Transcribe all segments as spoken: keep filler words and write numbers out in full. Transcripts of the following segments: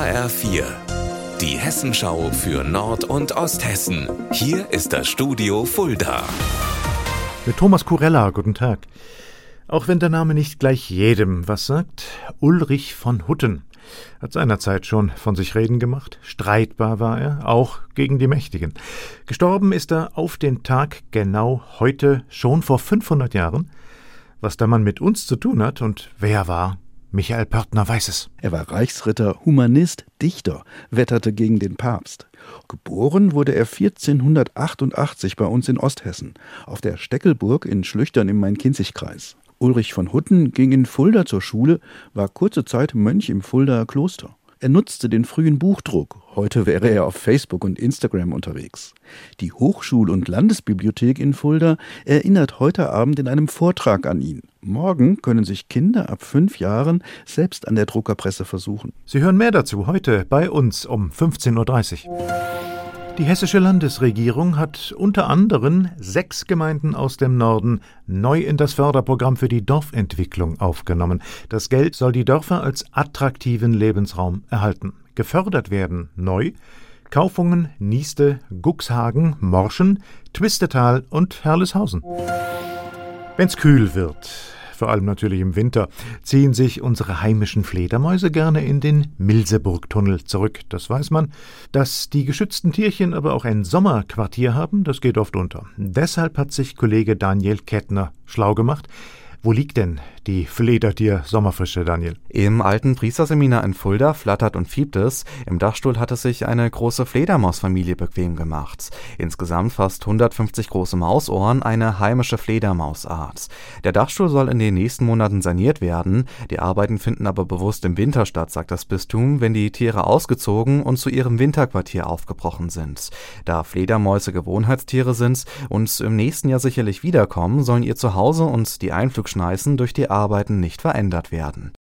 H R vier, die Hessenschau für Nord- und Osthessen. Hier ist das Studio Fulda. Mit Thomas Kurella, guten Tag. Auch wenn der Name nicht gleich jedem was sagt, Ulrich von Hutten hat seinerzeit schon von sich reden gemacht. Streitbar war er, auch gegen die Mächtigen. Gestorben ist er auf den Tag genau heute, schon vor fünfhundert Jahren. Was der Mann mit uns zu tun hat und wer er war, Michael Pörtner weiß es. Er war Reichsritter, Humanist, Dichter, wetterte gegen den Papst. Geboren wurde er vierzehnhundertachtundachtzig bei uns in Osthessen, auf der Steckelburg in Schlüchtern im Main-Kinzig-Kreis. Ulrich von Hutten ging in Fulda zur Schule, war kurze Zeit Mönch im Fuldaer Kloster. Er nutzte den frühen Buchdruck. Heute wäre er auf Facebook und Instagram unterwegs. Die Hochschul- und Landesbibliothek in Fulda erinnert heute Abend in einem Vortrag an ihn. Morgen können sich Kinder ab fünf Jahren selbst an der Druckerpresse versuchen. Sie hören mehr dazu heute bei uns um fünfzehn Uhr dreißig. Die hessische Landesregierung hat unter anderem sechs Gemeinden aus dem Norden neu in das Förderprogramm für die Dorfentwicklung aufgenommen. Das Geld soll die Dörfer als attraktiven Lebensraum erhalten. Gefördert werden neu Kaufungen, Nieste, Guxhagen, Morschen, Twistetal und Herleshausen. Wenn's kühl wird, vor allem natürlich im Winter, ziehen sich unsere heimischen Fledermäuse gerne in den Milseburg-Tunnel zurück. Das weiß man. Dass die geschützten Tierchen aber auch ein Sommerquartier haben, das geht oft unter. Deshalb hat sich Kollege Daniel Kettner schlau gemacht. Wo liegt denn die Fledertier-Sommerfrische, Daniel? Im alten Priesterseminar in Fulda flattert und fiebt es. Im Dachstuhl hat es sich eine große Fledermausfamilie bequem gemacht. Insgesamt fast hundertfünfzig große Mausohren, eine heimische Fledermausart. Der Dachstuhl soll in den nächsten Monaten saniert werden. Die Arbeiten finden aber bewusst im Winter statt, sagt das Bistum, wenn die Tiere ausgezogen und zu ihrem Winterquartier aufgebrochen sind. Da Fledermäuse Gewohnheitstiere sind und im nächsten Jahr sicherlich wiederkommen, sollen ihr Zuhause und die Einflugschneisen durch die Arbeiten nicht verändert werden.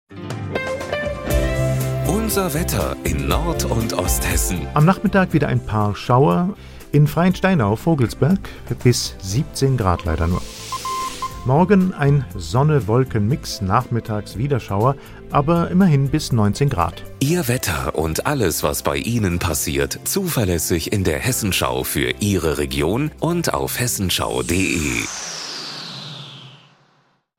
Unser Wetter in Nord- und Osthessen. Am Nachmittag wieder ein paar Schauer. In Freiensteinau, Vogelsberg, bis siebzehn Grad leider nur. Morgen ein Sonne-Wolken-Mix, nachmittags wieder Schauer, aber immerhin bis neunzehn Grad. Ihr Wetter und alles, was bei Ihnen passiert, zuverlässig in der Hessenschau für Ihre Region und auf hessenschau punkt de.